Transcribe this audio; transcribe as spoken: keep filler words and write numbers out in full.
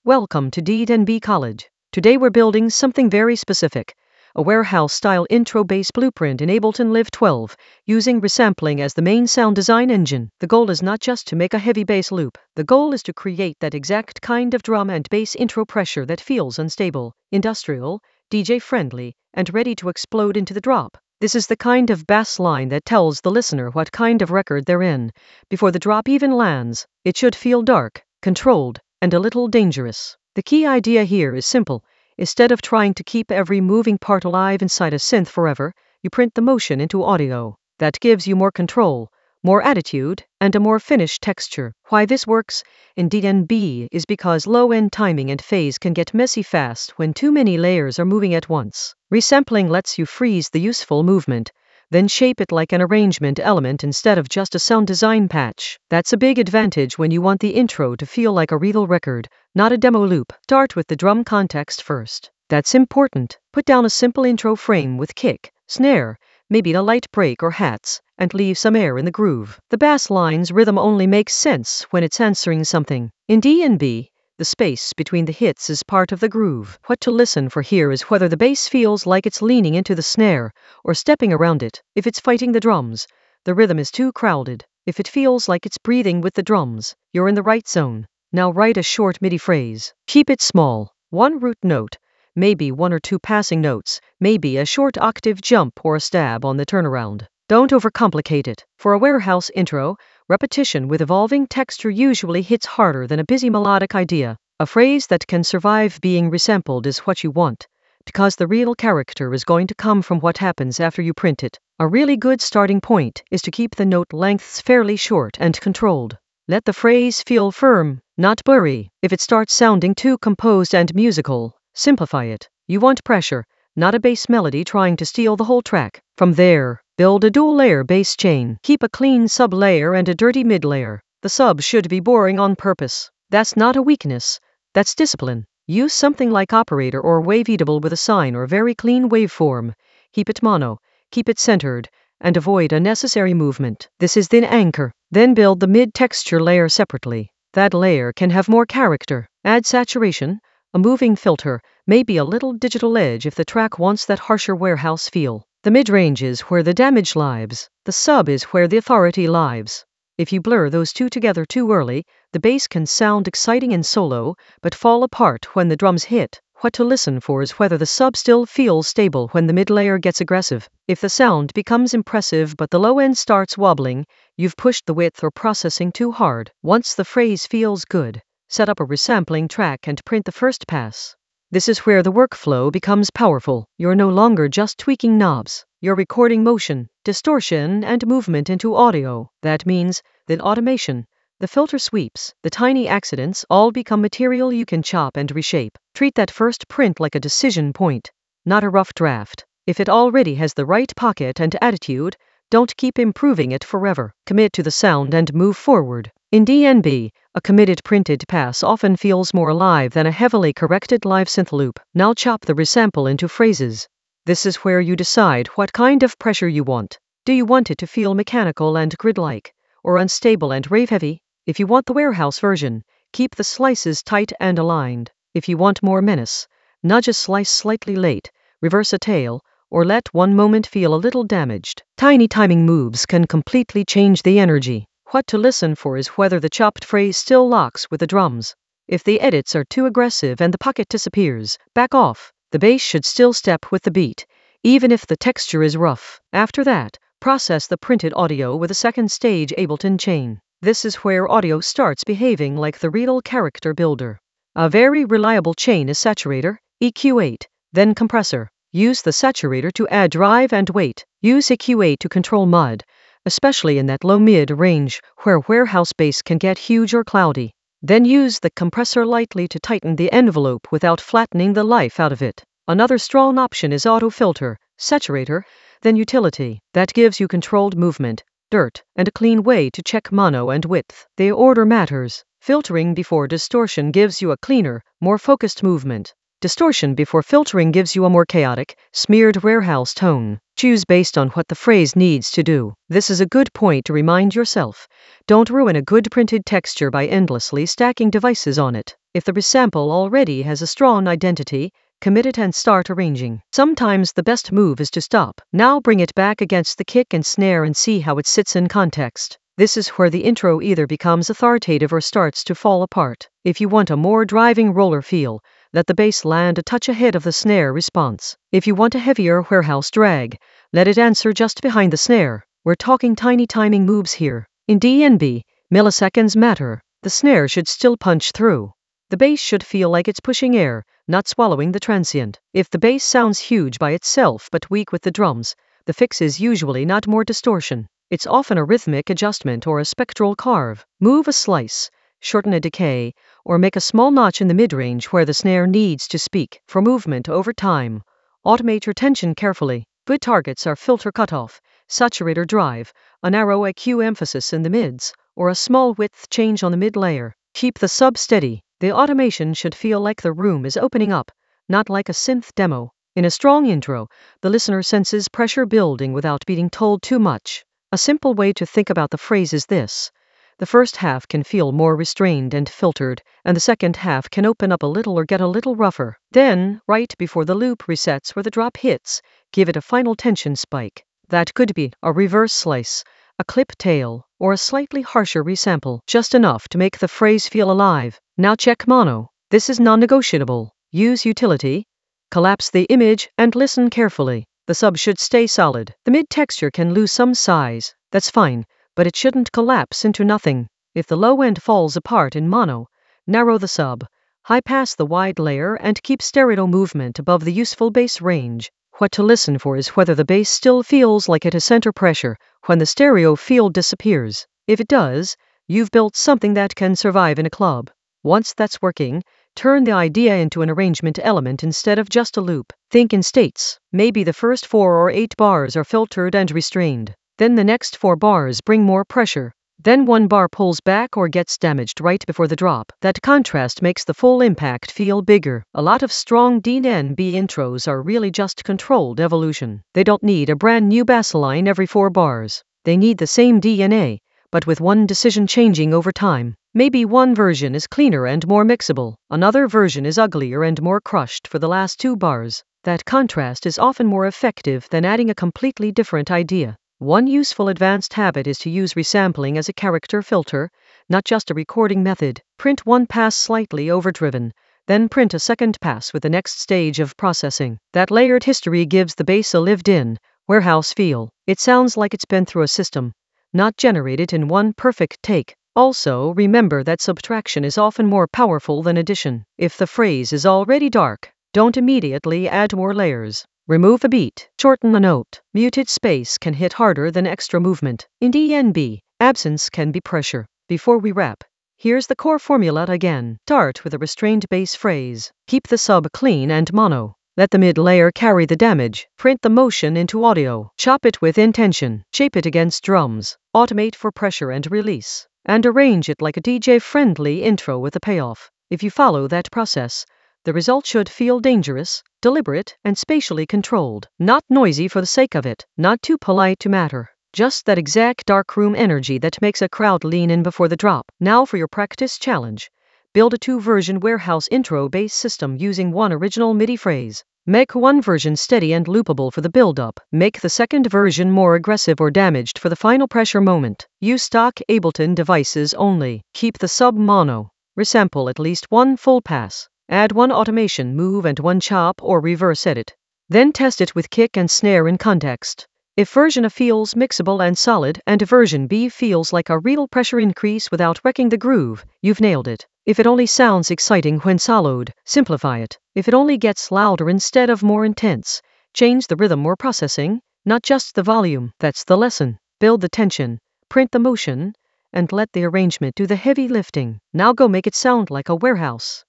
Welcome to D N B College. Today we're building something very specific, a warehouse-style intro bass blueprint in Ableton Live twelve, using resampling as the main sound design engine. The goal is not just to make a heavy bass loop. The goal is to create that exact kind of drum and bass intro pressure that feels unstable, industrial, D J-friendly, and ready to explode into the drop. This is the kind of bass line that tells the listener what kind of record they're in. Before the drop even lands, it should feel dark, controlled, and a little dangerous. The key idea here is simple. Instead of trying to keep every moving part alive inside a synth forever, you print the motion into audio. That gives you more control, more attitude, and a more finished texture. Why this works in D N B is because low-end timing and phase can get messy fast when too many layers are moving at once. Resampling lets you freeze the useful movement, then shape it like an arrangement element instead of just a sound design patch. That's a big advantage when you want the intro to feel like a real record, not a demo loop. Start with the drum context first. That's important. Put down a simple intro frame with kick, snare, maybe a light break or hats, and leave some air in the groove. The bass line's rhythm only makes sense when it's answering something. In D N B, the space between the hits is part of the groove. What to listen for here is whether the bass feels like it's leaning into the snare or stepping around it. If it's fighting the drums, the rhythm is too crowded. If it feels like it's breathing with the drums, you're in the right zone. Now write a short MIDI phrase. Keep it small. One root note, maybe one or two passing notes, maybe a short octave jump or a stab on the turnaround. Don't overcomplicate it. For a warehouse intro, repetition with evolving texture usually hits harder than a busy melodic idea. A phrase that can survive being resampled is what you want, because the real character is going to come from what happens after you print it. A really good starting point is to keep the note lengths fairly short and controlled. Let the phrase feel firm, not blurry. If it starts sounding too composed and musical, simplify it. You want pressure, not a bass melody trying to steal the whole track. From there, build a dual-layer bass chain. Keep a clean sub-layer and a dirty mid-layer. The sub should be boring on purpose. That's not a weakness, that's discipline. Use something like Operator or Waveatable with a sine or very clean waveform. Keep it mono, keep it centered, and avoid unnecessary movement. This is the anchor. Then build the mid-texture layer separately. That layer can have more character. Add saturation, a moving filter, maybe a little digital edge if the track wants that harsher warehouse feel. The mid-range is where the damage lives. The sub is where the authority lives. If you blur those two together too early, the bass can sound exciting in solo, but fall apart when the drums hit. What to listen for is whether the sub still feels stable when the mid-layer gets aggressive. If the sound becomes impressive but the low end starts wobbling, you've pushed the width or processing too hard. Once the phrase feels good, set up a resampling track and print the first pass. This is where the workflow becomes powerful. You're no longer just tweaking knobs. You're recording motion, distortion, and movement into audio. That means that automation, the filter sweeps, the tiny accidents all become material you can chop and reshape. Treat that first print like a decision point, not a rough draft. If it already has the right pocket and attitude, don't keep improving it forever. Commit to the sound and move forward. In D N B, a committed printed pass often feels more alive than a heavily corrected live synth loop. Now chop the resample into phrases. This is where you decide what kind of pressure you want. Do you want it to feel mechanical and grid-like, or unstable and rave-heavy? If you want the warehouse version, keep the slices tight and aligned. If you want more menace, nudge a slice slightly late, reverse a tail, or let one moment feel a little damaged. Tiny timing moves can completely change the energy. What to listen for is whether the chopped phrase still locks with the drums. If the edits are too aggressive and the pocket disappears, back off. The bass should still step with the beat, even if the texture is rough. After that, process the printed audio with a second stage Ableton chain. This is where audio starts behaving like the real character builder. A very reliable chain is saturator, E Q eight, then compressor. Use the saturator to add drive and weight. Use E Q eight to control mud, especially in that low-mid range where warehouse bass can get huge or cloudy. Then use the compressor lightly to tighten the envelope without flattening the life out of it. Another strong option is auto filter, saturator, then utility. That gives you controlled movement, dirt, and a clean way to check mono and width. The order matters. Filtering before distortion gives you a cleaner, more focused movement. Distortion before filtering gives you a more chaotic, smeared warehouse tone. Choose based on what the phrase needs to do. This is a good point to remind yourself. Don't ruin a good printed texture by endlessly stacking devices on it. If the resample already has a strong identity, commit it and start arranging. Sometimes the best move is to stop. Now bring it back against the kick and snare and see how it sits in context. This is where the intro either becomes authoritative or starts to fall apart. If you want a more driving roller feel, let the bass land a touch ahead of the snare response. If you want a heavier warehouse drag, let it answer just behind the snare. We're talking tiny timing moves here. In D N B, milliseconds matter. The snare should still punch through. The bass should feel like it's pushing air, not swallowing the transient. If the bass sounds huge by itself but weak with the drums, the fix is usually not more distortion. It's often a rhythmic adjustment or a spectral carve. Move a slice, shorten a decay, or make a small notch in the mid-range where the snare needs to speak. For movement over time, automate your tension carefully. Good targets are filter cutoff, saturator drive, a narrow E Q emphasis in the mids, or a small width change on the mid layer. Keep the sub steady. The automation should feel like the room is opening up, not like a synth demo. In a strong intro, the listener senses pressure building without being told too much. A simple way to think about the phrase is this. The first half can feel more restrained and filtered, and the second half can open up a little or get a little rougher. Then, right before the loop resets where the drop hits, give it a final tension spike. That could be a reverse slice, a clip tail, or a slightly harsher resample, just enough to make the phrase feel alive. Now check mono. This is non-negotiable. Use utility, collapse the image, and listen carefully. The sub should stay solid. The mid texture can lose some size. That's fine, but it shouldn't collapse into nothing. If the low end falls apart in mono, narrow the sub, high pass the wide layer, and keep stereo movement above the useful bass range. What to listen for is whether the bass still feels like it has center pressure when the stereo field disappears. If it does, you've built something that can survive in a club. Once that's working, turn the idea into an arrangement element instead of just a loop. Think in states. Maybe the first four or eight bars are filtered and restrained. Then the next four bars bring more pressure. Then one bar pulls back or gets damaged right before the drop. That contrast makes the full impact feel bigger. A lot of strong D N B intros are really just controlled evolution. They don't need a brand new bass line every four bars. They need the same D N A, but with one decision changing over time. Maybe one version is cleaner and more mixable. Another version is uglier and more crushed for the last two bars. That contrast is often more effective than adding a completely different idea. One useful advanced habit is to use resampling as a character filter, not just a recording method. Print one pass slightly overdriven, then print a second pass with the next stage of processing. That layered history gives the bass a lived-in, warehouse feel. It sounds like it's been through a system, not generated in one perfect take. Also, remember that subtraction is often more powerful than addition. If the phrase is already dark, don't immediately add more layers. Remove a beat, shorten a note. Muted space can hit harder than extra movement. In D N B, absence can be pressure. Before we wrap, here's the core formula again. Start with a restrained bass phrase. Keep the sub clean and mono. Let the mid layer carry the damage. Print the motion into audio. Chop it with intention. Shape it against drums. Automate for pressure and release. And arrange it like a D J-friendly intro with a payoff. If you follow that process, the result should feel dangerous, deliberate, and spatially controlled. Not noisy for the sake of it, not too polite to matter. Just that exact darkroom energy that makes a crowd lean in before the drop. Now for your practice challenge. Build a two-version warehouse intro bass system using one original MIDI phrase. Make one version steady and loopable for the build-up. Make the second version more aggressive or damaged for the final pressure moment. Use stock Ableton devices only. Keep the sub mono. Resample at least one full pass. Add one automation move and one chop or reverse edit. Then test it with kick and snare in context. If version A feels mixable and solid and version B feels like a real pressure increase without wrecking the groove, you've nailed it. If it only sounds exciting when soloed, simplify it. If it only gets louder instead of more intense, change the rhythm or processing, not just the volume. That's the lesson. Build the tension, print the motion, and let the arrangement do the heavy lifting. Now go make it sound like a warehouse.